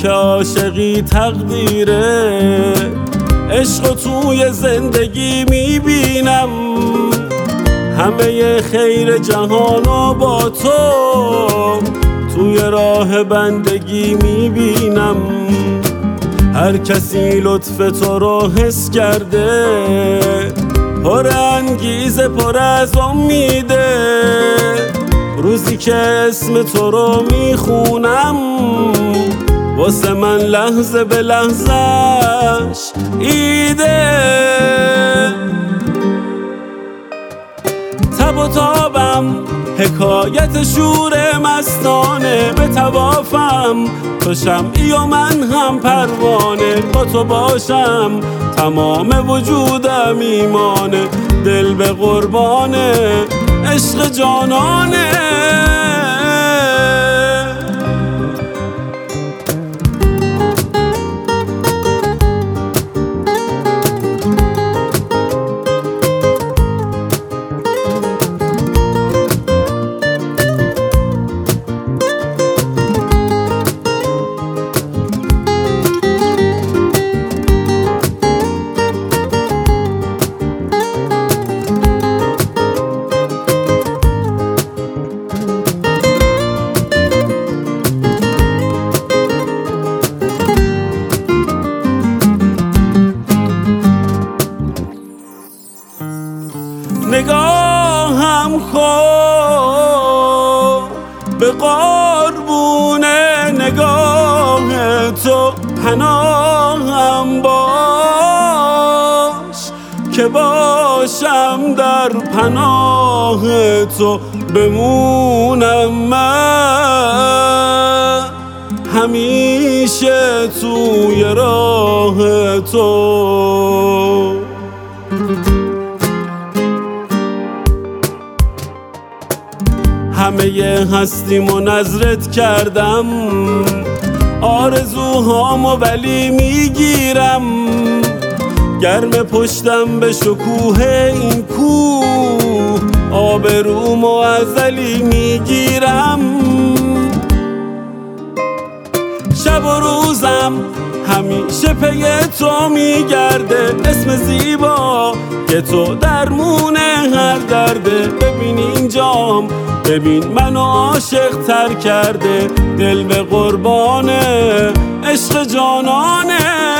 که عاشقی تقدیره. عشق توی زندگی میبینم، همه خیر جهانو با تو توی راه بندگی میبینم. هر کسی لطف تو رو حس کرده، پر انگیزه پر از امیده. روزی که اسم تو رو میخونم، واسه من لحظه به لحظهش ایده. تب و تابم حکایت شور مستانه، به توافم تو شمعی و من هم پروانه. با تو باشم تمام وجودم ایمانه، دل به قربانه عشق جانانه. نگاهم کن به قربون نگاه تو، پناهم باش که باشم در پناه تو. بمونم من همیشه توی راه تو. همه هستیمو نظرت کردم، آرزوهامو ولی میگیرم. گرم پشتم به شکوه این کوه، آبرومو ازلی میگیرم. شب و روزم همیشه پی تو میگرده، اسم زیبا که تو درمون هر درده. ببین اینجام، ببین منو عاشق تر کرده، دل به قربانه عشق جانانه.